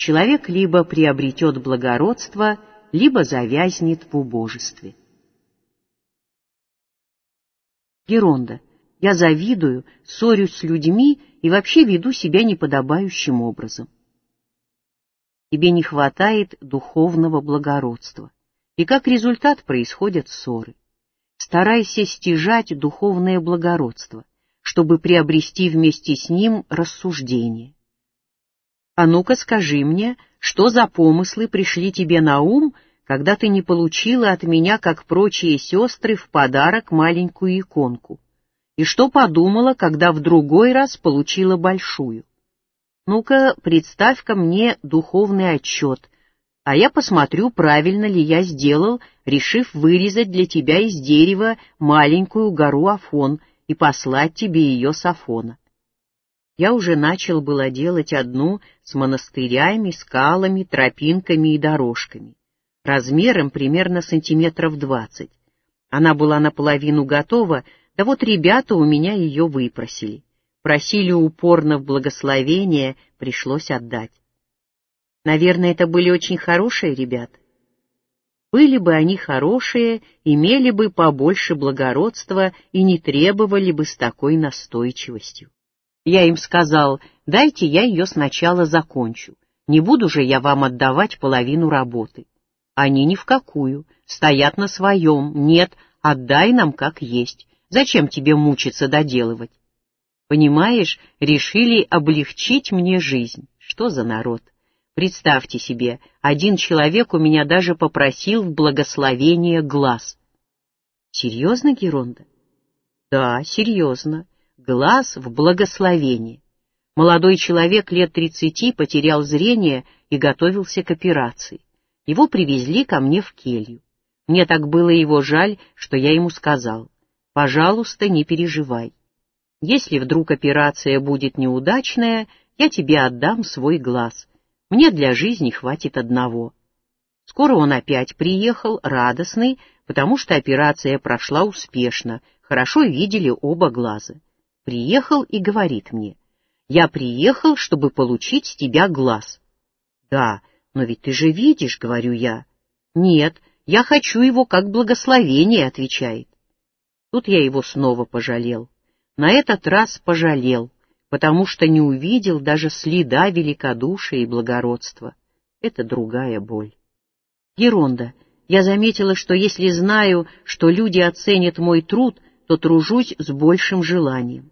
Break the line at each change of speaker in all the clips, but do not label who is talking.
Человек либо приобретет благородство, либо завязнет в убожестве. Геронда. Я завидую, ссорюсь с людьми и вообще веду себя неподобающим образом. Тебе не хватает духовного благородства, и как результат происходят ссоры. Старайся стяжать духовное благородство, чтобы приобрести вместе с ним рассуждение. А ну-ка скажи мне, что за помыслы пришли тебе на ум, когда ты не получила от меня, как прочие сестры, в подарок маленькую иконку? И что подумала, когда в другой раз получила большую? Ну-ка, представь-ка мне духовный отчет, а я посмотрю, правильно ли я сделал, решив вырезать для тебя из дерева маленькую гору Афон и послать тебе ее с Афона. Я уже начал было делать одну с монастырями, скалами, тропинками и дорожками, размером примерно сантиметров 20. Она была наполовину готова, да вот ребята у меня ее выпросили. Просили упорно в благословение, пришлось отдать. Наверное, это были очень хорошие ребята. Были бы они хорошие, имели бы побольше благородства и не требовали бы с такой настойчивостью. Я им сказал, дайте я ее сначала закончу, не буду же я вам отдавать половину работы. Они ни в какую, стоят на своем, нет, отдай нам как есть, зачем тебе мучиться доделывать? Понимаешь, решили облегчить мне жизнь. Что за народ? Представьте себе, один человек у меня даже попросил в благословение глаз. Серьезно, Геронда? Да, серьезно. Глаз в благословение. Молодой человек лет 30 потерял зрение и готовился к операции. Его привезли ко мне в келью. Мне так было его жаль, что я ему сказал: пожалуйста, не переживай. Если вдруг операция будет неудачная, я тебе отдам свой глаз. Мне для жизни хватит одного. Скоро он опять приехал, радостный, потому что операция прошла успешно, хорошо видели оба глаза. Приехал и говорит мне: я приехал, чтобы получить с тебя глаз. Да, но ведь ты же видишь, говорю я. Нет, я хочу его как благословение, отвечает. Тут я его снова пожалел. На этот раз пожалел, потому что не увидел даже следа великодушия и благородства. Это другая боль. Геронда, я заметила, что если знаю, что люди оценят мой труд, то тружусь с большим желанием.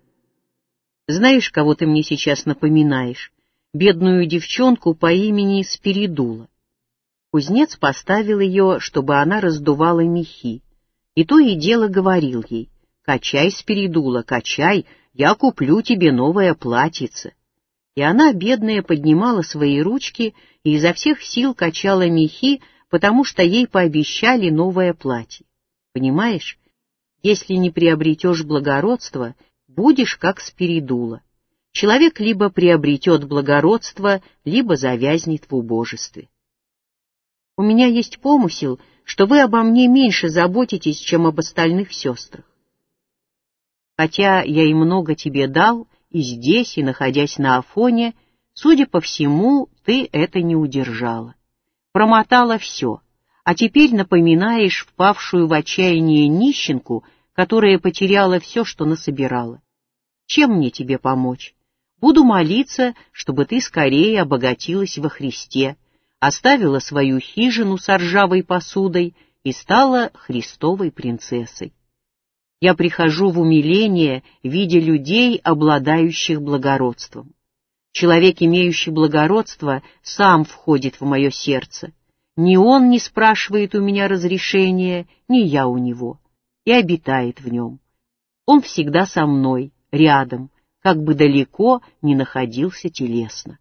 Знаешь, кого ты мне сейчас напоминаешь? Бедную девчонку по имени Спиридула. Кузнец поставил ее, чтобы она раздувала мехи, и то и дело говорил ей: «Качай, Спиридула, качай, я куплю тебе новое платьице». И она, бедная, поднимала свои ручки и изо всех сил качала мехи, потому что ей пообещали новое платье. Понимаешь, если не приобретешь благородство, будешь как Спиридула. Человек либо приобретет благородство, либо завязнет в убожестве. У меня есть помысел, что вы обо мне меньше заботитесь, чем об остальных сестрах. Хотя я и много тебе дал, и здесь, и находясь на Афоне, судя по всему, ты это не удержала. Промотала все, а теперь напоминаешь впавшую в отчаяние нищенку, которая потеряла все, что насобирала. Чем мне тебе помочь? Буду молиться, чтобы ты скорее обогатилась во Христе, оставила свою хижину с ржавой посудой и стала Христовой принцессой. Я прихожу в умиление, видя людей, обладающих благородством. Человек, имеющий благородство, сам входит в мое сердце. Ни он не спрашивает у меня разрешения, ни я у него, и обитает в нем. Он всегда со мной, рядом, как бы далеко ни находился телесно.